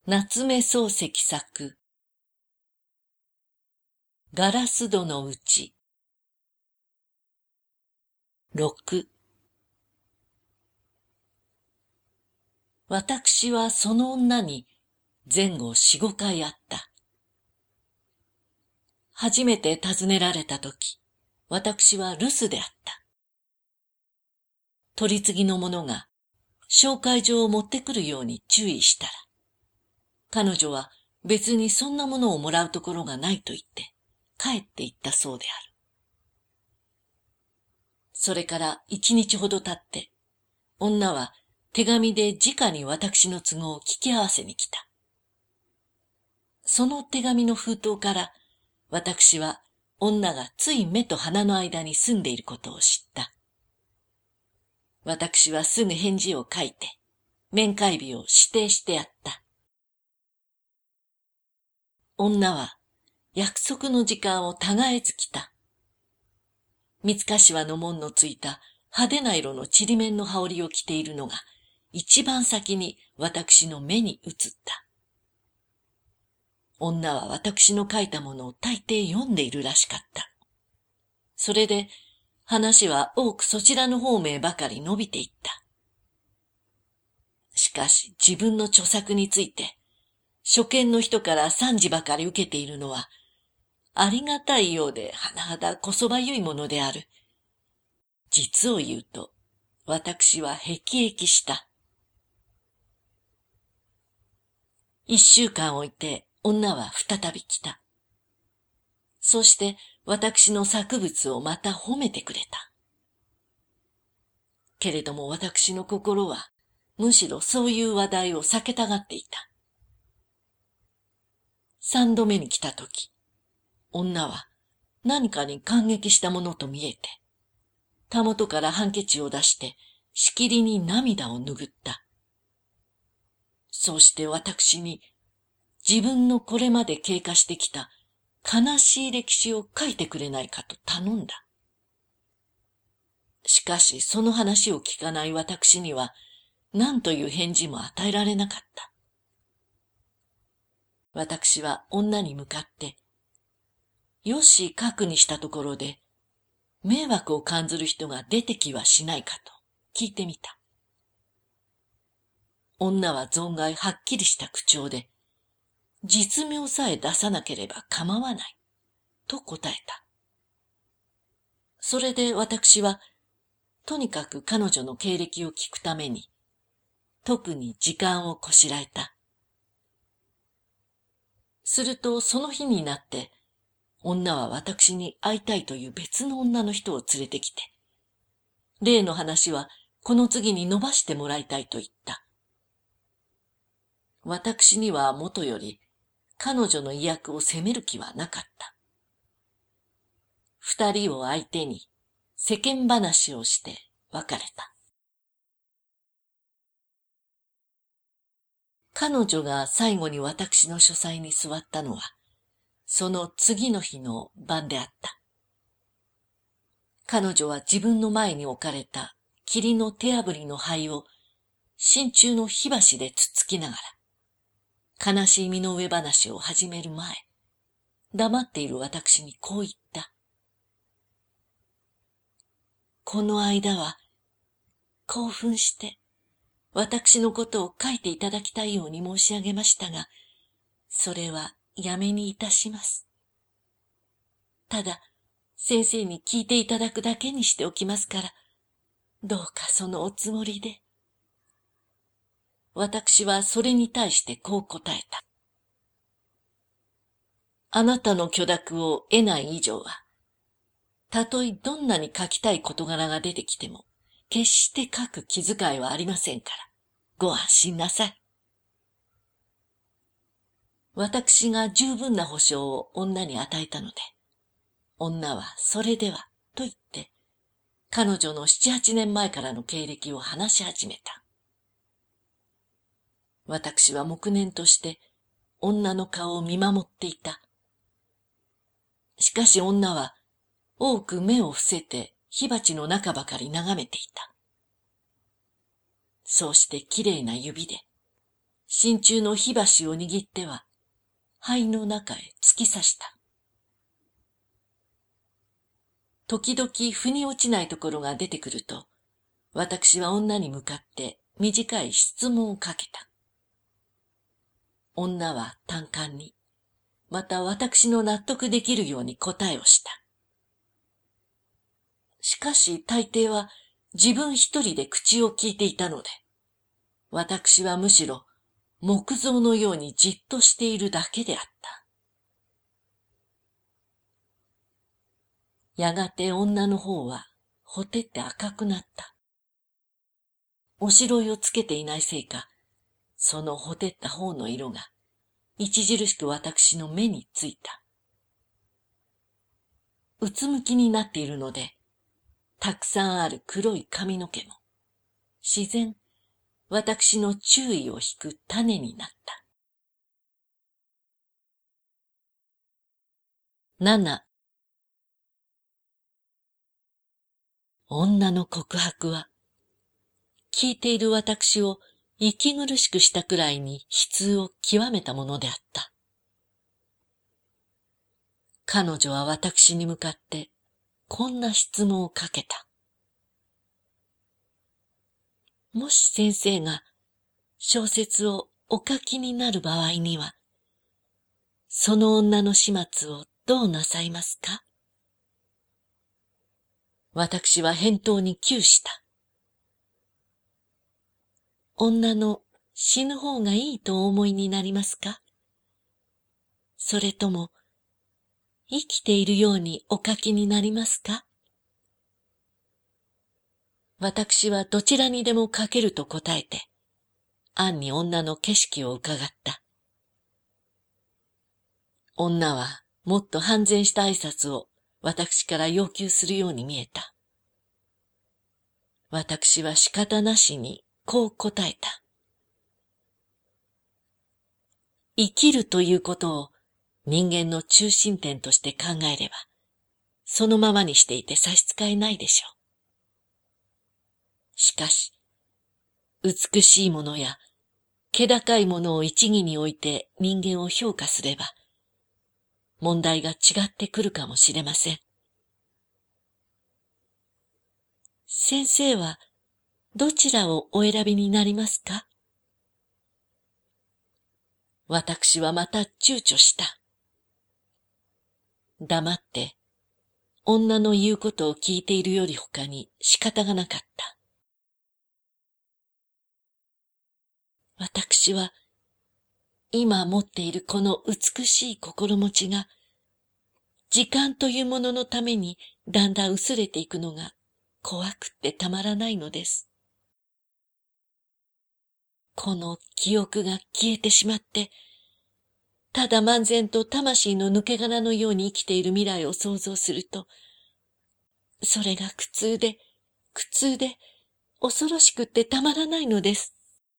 夏目漱石作ガラス戸のうち6。私はその女に前後4、5回会った。初めて訪ねられたとき、私は留守であった。取り次ぎの者が紹介状を持ってくるように注意したら、彼女は別にそんなものをもらうところがないと言って帰って行ったそうである。それから1日ほど経って、女は手紙で直に私の都合を聞き合わせに来た。その手紙の封筒から私は女がつい目と鼻の間に住んでいることを知った。私はすぐ返事を書いて面会日を指定してやった。女は約束の時間をたがえず来た。三柏の紋のついた派手な色のちりめんの羽織を着ているのが一番先に私の目に映った。女は私の書いたものを大抵読んでいるらしかった。それで話は多くそちらの方面ばかり伸びていった。しかし自分の著作について初見の人から賛辞ばかり受けているのはありがたいようで甚だこそばゆいものである。実を言うと私は辟易した。1週間置いて女は再び来た。そして私の作物をまた褒めてくれた。けれども私の心はむしろそういう話題を避けたがっていた。3度目に来たとき、女は何かに感激したものと見えて、たもとからハンケチを出してしきりに涙を拭った。そうして私に自分のこれまで経過してきた悲しい歴史を書いてくれないかと頼んだ。しかしその話を聞かない私には何という返事も与えられなかった。私は女に向かって、よし書くにしたところで、迷惑を感ずる人が出てきはしないかと聞いてみた。女は存外はっきりした口調で、実名さえ出さなければ構わない、と答えた。それで私は、とにかく彼女の経歴を聞くために、特に時間をこしらえた。するとその日になって、女は私に会いたいという別の女の人を連れてきて、例の話はこの次に伸ばしてもらいたいと言った。私にはもとより彼女の意訳を責める気はなかった。二人を相手に世間話をして別れた。彼女が最後に私の書斎に座ったのは、その次の日の晩であった。彼女は自分の前に置かれた霧の手炙りの灰を真鍮の火箸でつっつきながら、悲しい身の上話を始める前、黙っている私にこう言った。この間は、興奮して、私のことを書いていただきたいように申し上げましたが、それはやめにいたします。ただ、先生に聞いていただくだけにしておきますから、どうかそのおつもりで。私はそれに対してこう答えた。あなたの許諾を得ない以上は、たとえどんなに書きたい事柄が出てきても、決して書く気遣いはありませんから、ご安心なさい。私が十分な保証を女に与えたので、女はそれでは、と言って、彼女の7、8年前からの経歴を話し始めた。私は黙念として女の顔を見守っていた。しかし女は多く目を伏せて火鉢の中ばかり眺めていた。そうしてきれいな指で真鍮の火箸を握っては、灰の中へ突き刺した。時々腑に落ちないところが出てくると、私は女に向かって短い質問をかけた。女は単簡に、また私の納得できるように答えをした。しかし大抵は自分一人で口を聞いていたので、私はむしろ木造のようにじっとしているだけであった。やがて女の方はほてって赤くなった。おしろいをつけていないせいか、そのほてった方の色が著しく私の目についた。うつむきになっているので、たくさんある黒い髪の毛も、自然、私の注意を引く種になった。7、女の告白は、聞いている私を息苦しくしたくらいに悲痛を極めたものであった。彼女は私に向かってこんな質問をかけた。もし先生が小説をお書きになる場合には、その女の始末をどうなさいますか？私は返答に窮した。女の死ぬ方がいいとお思いになりますか？それとも、生きているようにお書きになりますか？私はどちらにでも書けると答えて、暗に女の景色を伺った。女はもっと半然した挨拶を私から要求するように見えた。私は仕方なしにこう答えた。生きるということを人間の中心点として考えれば、そのままにしていて差し支えないでしょう。しかし、美しいものや気高いものを一義において人間を評価すれば、問題が違ってくるかもしれません。先生はどちらをお選びになりますか？私はまた躊躇した。黙って女の言うことを聞いているより他に仕方がなかった。私は今持っているこの美しい心持ちが時間というもののためにだんだん薄れていくのが怖くってたまらないのです。この記憶が消えてしまって、ただ漫然と魂の抜け殻のように生きている未来を想像すると、それが苦痛で、恐ろしくってたまらないのです。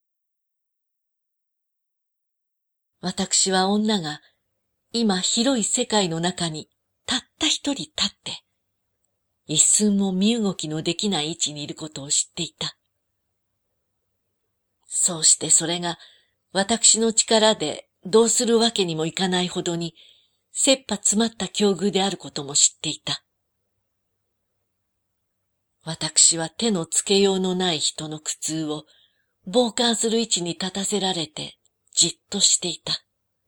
私は女が今広い世界の中にたった一人立って、一寸も身動きのできない位置にいることを知っていた。そうしてそれが私の力でどうするわけにもいかないほどに切羽詰まった境遇であることも知っていた。私は手のつけようのない人の苦痛を傍観する位置に立たせられてじっとしていた。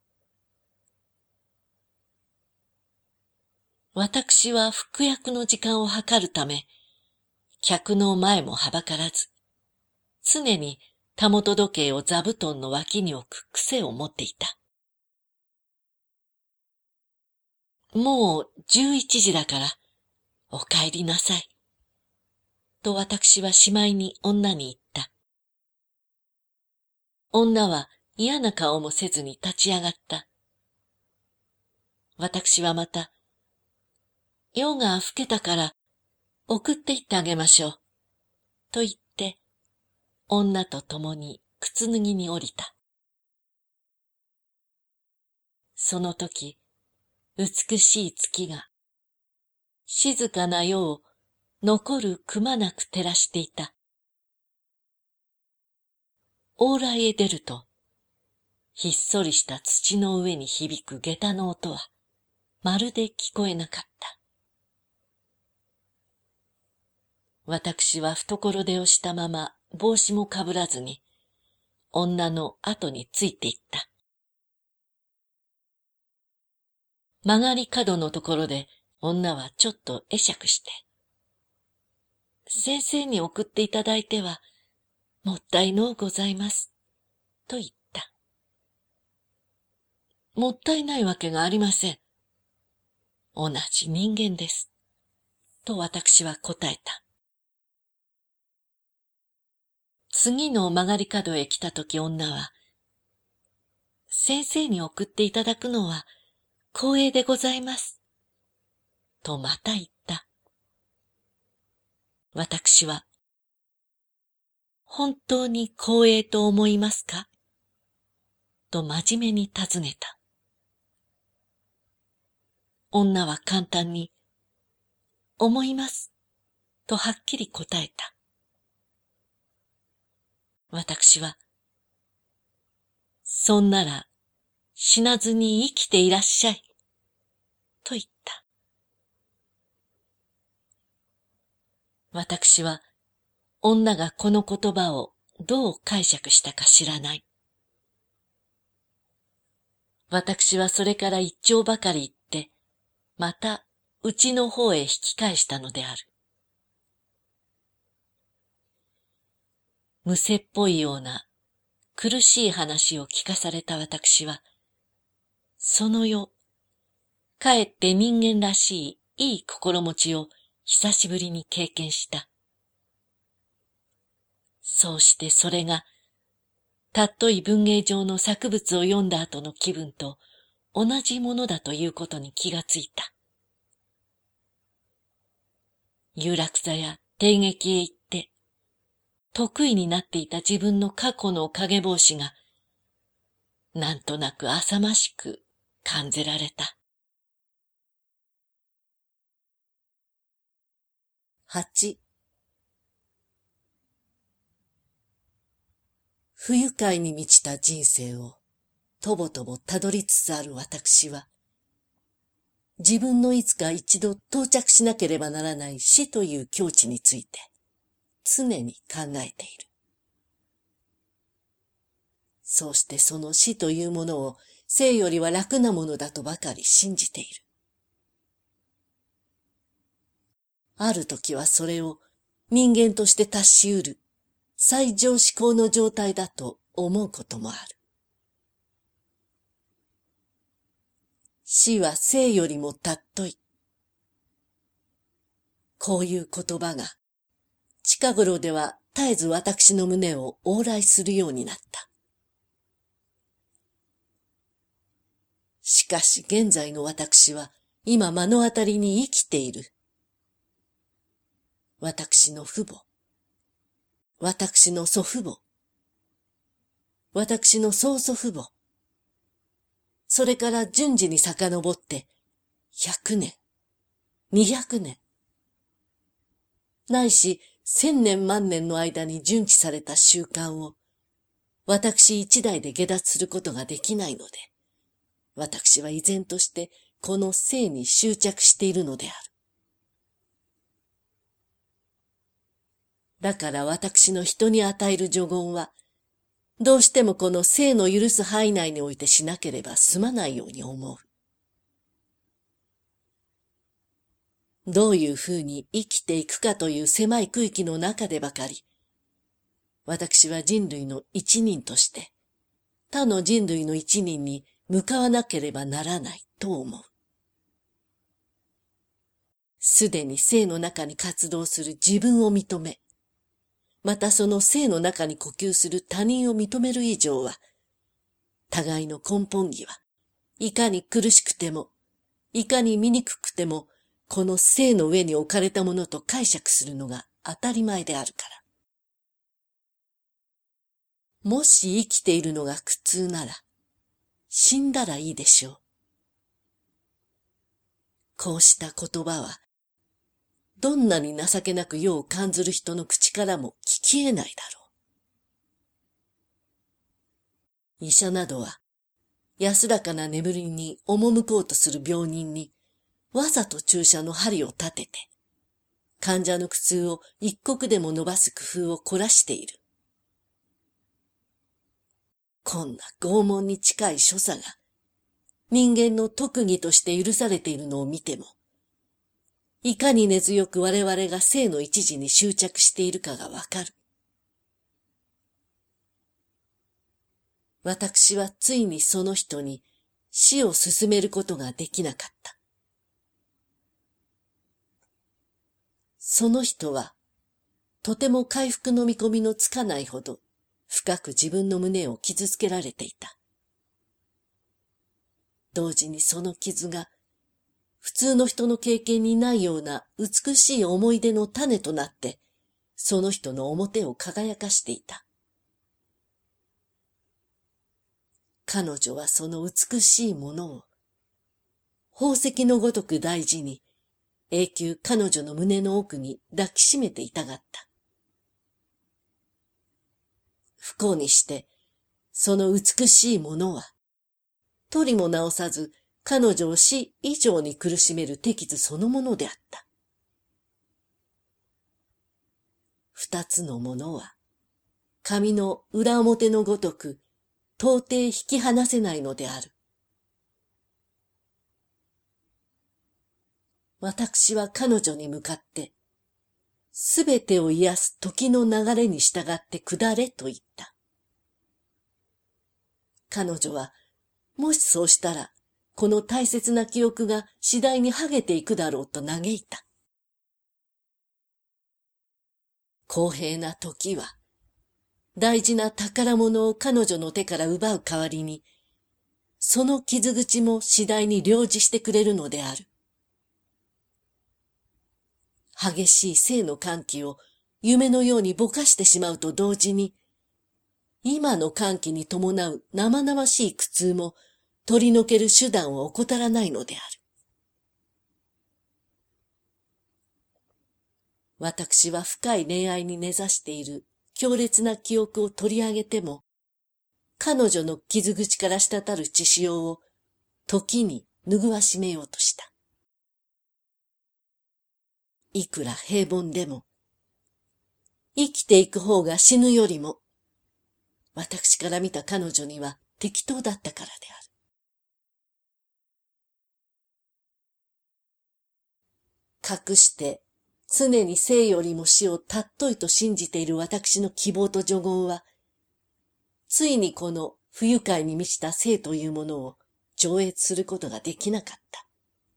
私は服薬の時間を計るため、客の前もはばからず、常に手元時計を座布団の脇に置く癖を持っていた。もう11時だから、お帰りなさい。と私はしまいに女に言った。女は嫌な顔もせずに立ち上がった。私はまた、夜が更けたから送って行ってあげましょう。と言って、女と共に靴脱ぎに降りた。その時、美しい月が、静かな夜を残るくまなく照らしていた。往来へ出ると、 ひっそりした土の上に響く下駄の音は、まるで聞こえなかった。私は懐手をしたまま帽子もかぶらずに、女の後についていった。曲がり角のところで女はちょっと会釈して、先生に送っていただいては、もったいのうございます、と言った。もったいないわけがありません。同じ人間です、と私は答えた。次の曲がり角へ来たとき女は、先生に送っていただくのは光栄でございます、とまた言った。私は、本当に光栄と思いますか、と真面目に尋ねた。女は簡単に、思います、とはっきり答えた。私は、そんなら死なずに生きていらっしゃい、と言った。私は、女がこの言葉をどう解釈したか知らない。私はそれから一丁ばかり言って、また家の方へ引き返したのである。むせっぽいような苦しい話を聞かされた私は、その夜、かえって人間らしいいい心持ちを久しぶりに経験した。そうしてそれが、たっとい文芸上の作物を読んだ後の気分と同じものだということに気がついた。有楽座や帝劇へ行って、得意になっていた自分の過去の影帽子が、なんとなく浅ましく感じられた。8、不愉快に満ちた人生をとぼとぼたどりつつある私は、自分のいつか一度到着しなければならない死という境地について常に考えている。そうしてその死というものを生よりは楽なものだとばかり信じている。ある時はそれを人間として達し得る最上至高の状態だと思うこともある。死は生よりも尊い。こういう言葉が近頃では絶えず私の胸を往来するようになった。しかし現在の私は今目の当たりに生きている。私の父母、私の祖父母、私の曽祖父母、それから順次に遡って100年、200年、ないし1000年万年の間に順記された習慣を私一代で下脱することができないので、私は依然としてこの生に執着しているのである。だから私の人に与える助言は、どうしてもこの生の許す範囲内においてしなければ済まないように思う。どういうふうに生きていくかという狭い区域の中でばかり、私は人類の一人として、他の人類の一人に向かわなければならないと思う。すでに生の中に活動する自分を認め、またその生の中に呼吸する他人を認める以上は、互いの根本義はいかに苦しくても、いかに醜くても、この生の上に置かれたものと解釈するのが当たり前であるから。もし生きているのが苦痛なら、死んだらいいでしょう。こうした言葉は、どんなに情けなく世を感ずる人の口からも聞き得ないだろう。医者などは安らかな眠りに赴こうとする病人に、わざと注射の針を立てて、患者の苦痛を一刻でも伸ばす工夫を凝らしている。こんな拷問に近い所作が、人間の特技として許されているのを見ても、いかに根強く我々が生の一時に執着しているかがわかる。私はついにその人に死を進めることができなかった。その人は、とても回復の見込みのつかないほど、深く自分の胸を傷つけられていた。同時にその傷が、普通の人の経験にないような美しい思い出の種となって、その人の表を輝かしていた。彼女はその美しいものを、宝石のごとく大事に、永久彼女の胸の奥に抱きしめていたがった。不幸にして、その美しいものは、取りも直さず彼女を死以上に苦しめる適図そのものであった。二つのものは、紙の裏表のごとく、到底引き離せないのである。私は彼女に向かって、すべてを癒す時の流れに従って下れと言った。彼女は、もしそうしたら、この大切な記憶が次第に剥げていくだろうと嘆いた。公平な時は、大事な宝物を彼女の手から奪う代わりに、その傷口も次第に領事してくれるのである。激しい生の歓喜を夢のようにぼかしてしまうと同時に、今の歓喜に伴う生々しい苦痛も取り除ける手段を怠らないのである。私は深い恋愛に根ざしている強烈な記憶を取り上げても、彼女の傷口から滴る血潮を時に拭わしめようとした。いくら平凡でも、生きていく方が死ぬよりも、私から見た彼女には適当だったからである。隠して常に生よりも死を尊いと信じている私の希望と助言は、ついにこの不愉快に満ちた生というものを上越することができなかった。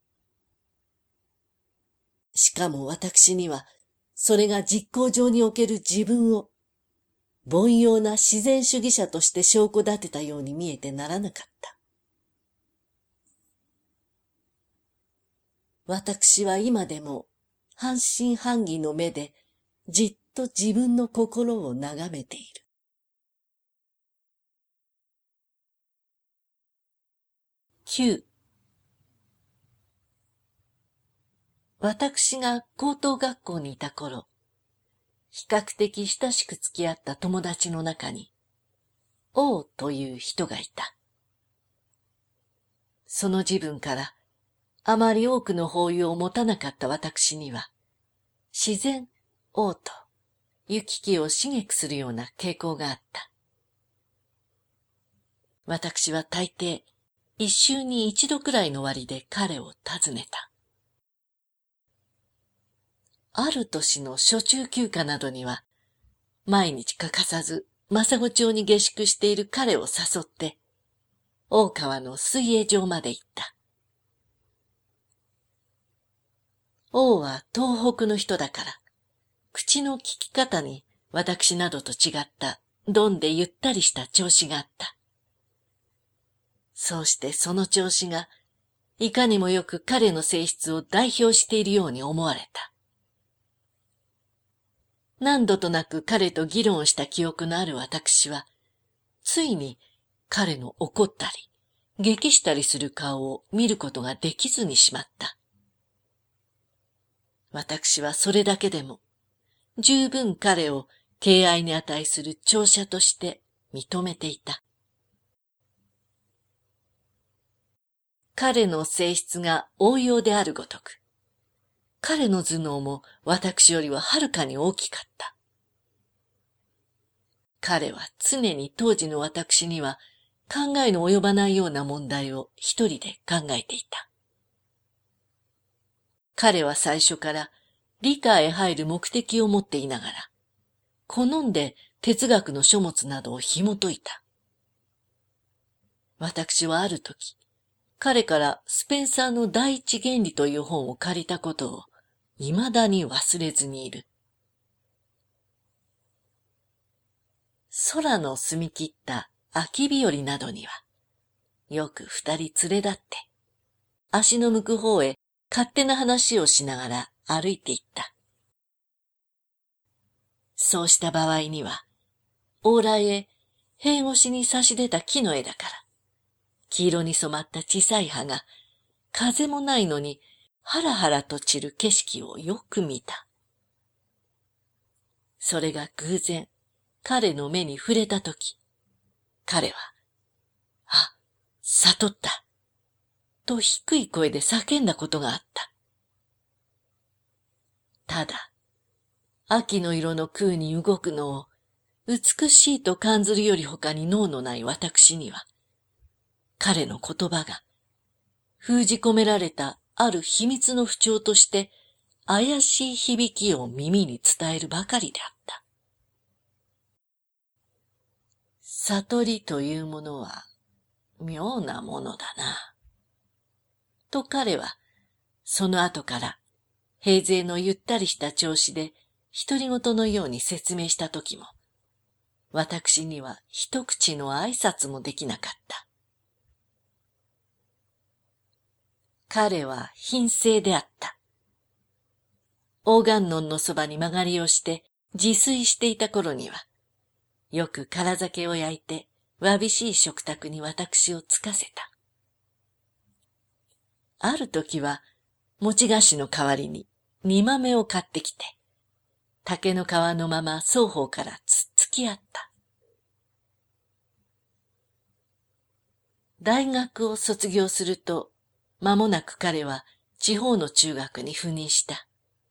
しかも私には、それが実行上における自分を、凡庸な自然主義者として証拠立てたように見えてならなかった。私は今でも半信半疑の目でじっと自分の心を眺めている。9. 私が高等学校にいた頃、比較的親しく付き合った友達の中に、王という人がいた。その自分からあまり多くの抱擁を持たなかった私には、自然王と行き来を刺激するような傾向があった。私は大抵、一週に一度くらいの割で彼を訪ねた。ある年の初中休暇などには、毎日欠かさず、政子町に下宿している彼を誘って、大川の水泳場まで行った。王は東北の人だから、口の聞き方に私などと違ったどんでゆったりした調子があった。そうしてその調子が、いかにもよく彼の性質を代表しているように思われた。何度となく彼と議論した記憶のある私は、ついに彼の怒ったり、激したりする顔を見ることができずにしまった。私はそれだけでも、十分彼を敬愛に値する長者として認めていた。 彼の性質が応用であるごとく、彼の頭脳も私よりははるかに大きかった。彼は常に当時の私には考えの及ばないような問題を一人で考えていた。彼は最初から理科へ入る目的を持っていながら、好んで哲学の書物などを紐解いた。私はある時、彼からスペンサーの第一原理という本を借りたことを未だに忘れずにいる。空の澄み切った秋日和などには、よく二人連れ立って、足の向く方へ勝手な話をしながら歩いていった。そうした場合には、往来へ塀越しに差し出た木の枝から、黄色に染まった小さい葉が、風もないのにハラハラと散る景色をよく見た。それが偶然、彼の目に触れたとき、彼は、あ、悟った、と低い声で叫んだことがあった。ただ、秋の色の空に動くのを美しいと感ずるより他に脳のない私には、彼の言葉が封じ込められたある秘密の符丁として怪しい響きを耳に伝えるばかりであった。悟りというものは妙なものだな。と彼はその後から平勢のゆったりした調子で独り言のように説明したときも、私には一口の挨拶もできなかった。彼は貧性であった。大観音のそばに曲がりをして自炊していた頃には、よく唐酒を焼いてわびしい食卓に私をつかせた。ある時は餅菓子の代わりに煮豆を買ってきて、竹の皮のまま双方からつっつき合った。大学を卒業すると、間もなく彼は地方の中学に赴任した。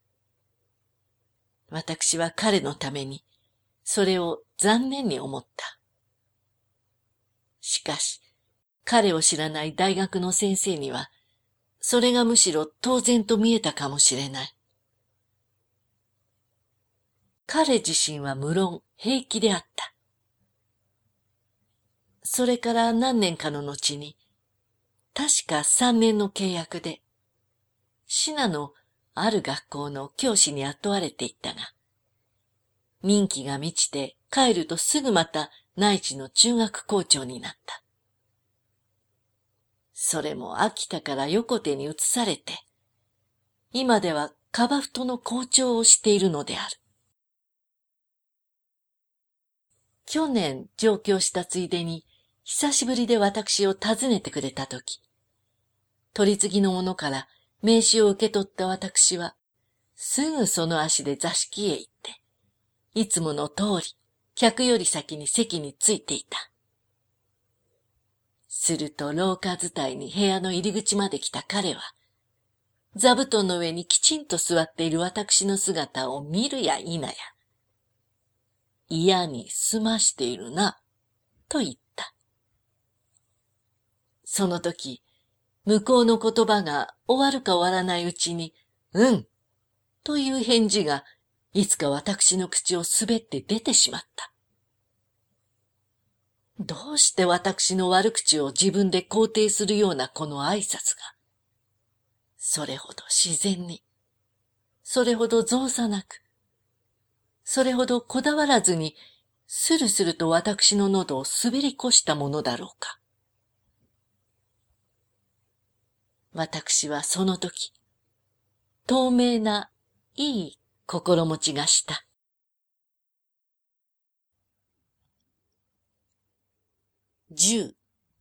私は彼のために、それを残念に思った。しかし、彼を知らない大学の先生には、それがむしろ当然と見えたかもしれない。彼自身は無論平気であった。それから何年かの後に、確か3年の契約で、シナのある学校の教師に雇われていったが、任期が満ちて帰るとすぐまた内地の中学校長になった。それも秋田から横手に移されて、今ではカバフトの校長をしているのである。去年上京したついでに、久しぶりで私を訪ねてくれたとき、取り次ぎの者から名刺を受け取った私は、すぐその足で座敷へ行って、いつもの通り、客より先に席についていた。すると廊下伝いに部屋の入り口まで来た彼は、座布団の上にきちんと座っている私の姿を見るや否や、嫌に済ましているな、と言った。その時、向こうの言葉が終わるか終わらないうちに、うん、という返事が、いつか私の口を滑って出てしまった。どうして私の悪口を自分で肯定するようなこの挨拶が、それほど自然に、それほど造作なく、それほどこだわらずに、スルスルと私の喉を滑り越したものだろうか。私はその時、透明ないい心持ちがした。10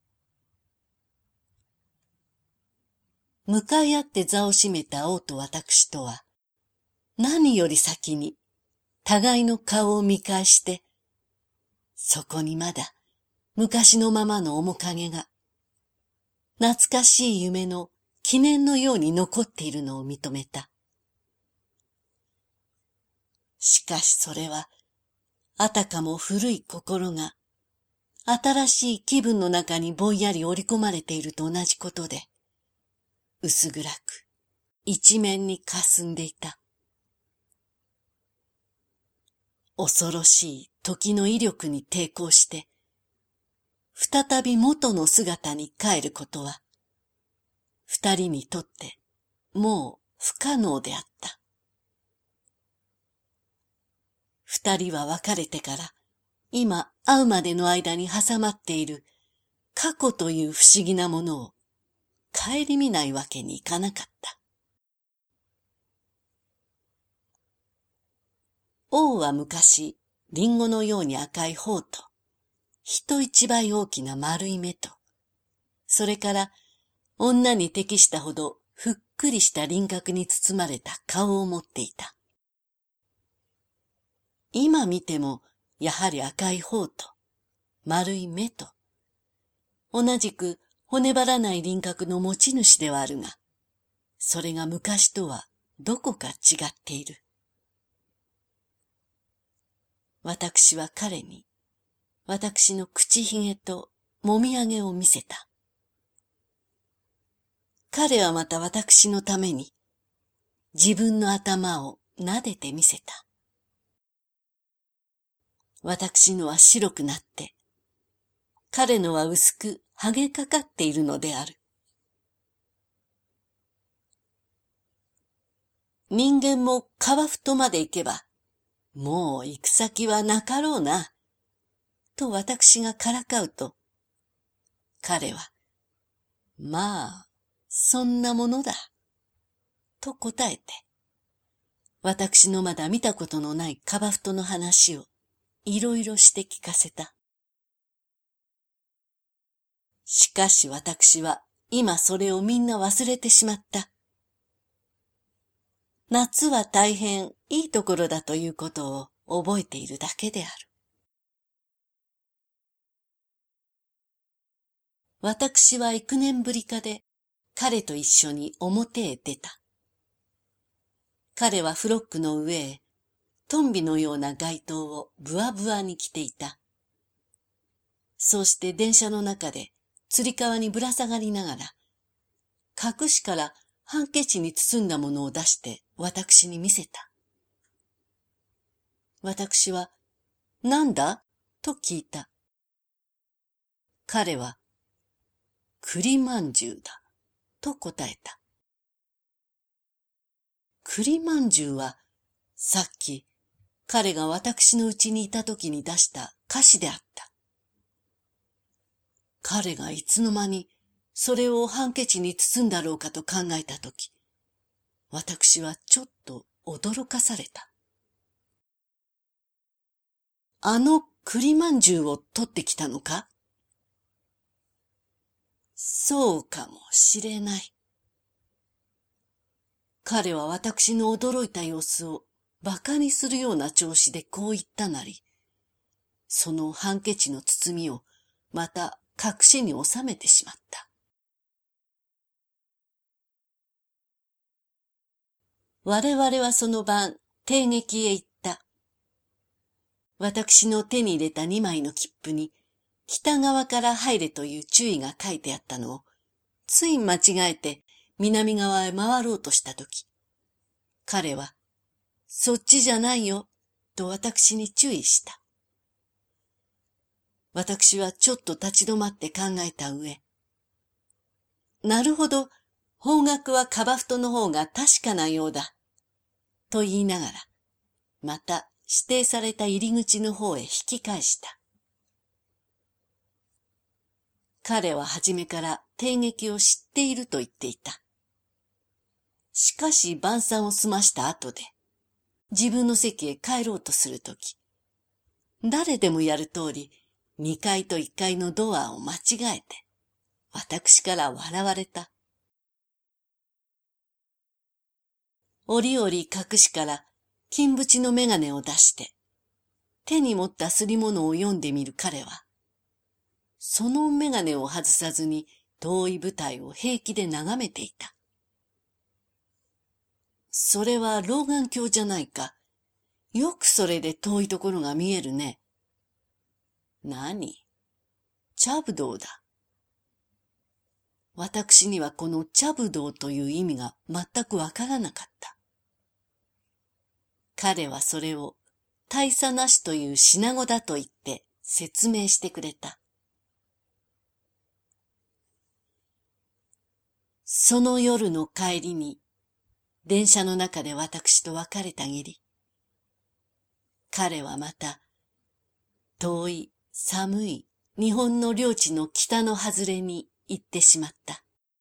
向かい合って座を占めた王と私とは、何より先に互いの顔を見返して、そこにまだ昔のままの面影が、 懐かしい夢の記念のように残っているのを認めた。しかしそれは、あたかも古い心が、新しい気分の中にぼんやり織り込まれていると同じことで、薄暗く、一面に霞んでいた。恐ろしい時の威力に抵抗して、再び元の姿に帰ることは、二人にとってもう不可能であった。二人は別れてから、今会うまでの間に挟まっている過去という不思議なものを顧みないわけにいかなかった。王は昔、リンゴのように赤い頬と、人一倍大きな丸い目と、それから女に適したほどふっくりした輪郭に包まれた顔を持っていた。今見てもやはり赤い頬と丸い目と、同じく骨張らない輪郭の持ち主ではあるが、それが昔とはどこか違っている。私は彼に、私の口ひげともみあげを見せた。彼はまた私のために、自分の頭を撫でてみせた。私のは白くなって、彼のは薄く剥げかかっているのである。人間も川太まで行けば、もう行く先はなかろうな、と私がからかうと、彼は、まあ、そんなものだ、と答えて、私のまだ見たことのない川太の話をいろいろして聞かせた。しかし私は今それをみんな忘れてしまった。夏は大変いいところだということを覚えているだけである。私は幾年ぶりかで彼と一緒に表へ出た。彼はフロックの上へトンビのような街灯をブワブワに着ていた。そうして電車の中でつり革にぶら下がりながら、隠しからハンケチに包んだものを出して私に見せた。私は、なんだと聞いた。彼は、栗まんじゅうだと答えた。栗まんじゅうは、さっき彼が私のうちにいた時に出した菓子であった。彼がいつの間にそれをハンケチに包んだろうかと考えたとき、私はちょっと驚かされた。あの栗まんじゅうを取ってきたのか？そうかもしれない。彼は私の驚いた様子を馬鹿にするような調子でこう言ったなり、そのハンケチの包みをまた隠しに収めてしまった。我々はその晩、帝劇へ行った。私の手に入れた2枚の切符に、北側から入れという注意が書いてあったのを、つい間違えて南側へ回ろうとしたとき、彼は、そっちじゃないよ、と私に注意した。私はちょっと立ち止まって考えた上、なるほど、方角はカバフトの方が確かなようだ、と言いながら、また指定された入り口の方へ引き返した。彼は初めから帝劇を知っていると言っていた。しかし晩餐を済ました後で、自分の席へ帰ろうとするとき、誰でもやる通り、2階と1階のドアを間違えて、私から笑われた。折々隠しから金縁の眼鏡を出して、手に持ったすり物を読んでみる彼は、その眼鏡を外さずに遠い舞台を平気で眺めていた。それは老眼鏡じゃないか。よくそれで遠いところが見えるね。何？チャブドーだ。私にはこのチャブドーという意味が全くわからなかった。彼はそれを大差なしという品語だと言って説明してくれた。その夜の帰りに、電車の中で私と別れたぎり、彼はまた、遠い、寒い日本の領地の北の外れに行ってしまった。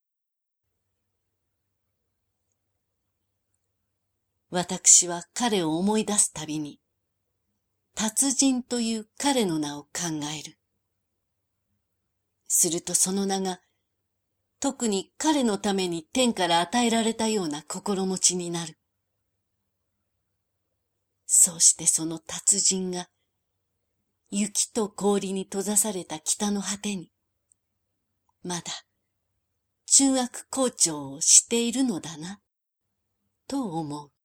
私は彼を思い出すたびに、達人という彼の名を考える。するとその名が、特に彼のために天から与えられたような心持ちになる。そうしてその達人が、雪と氷に閉ざされた北の果てに、まだ中学校長をしているのだな、と思う。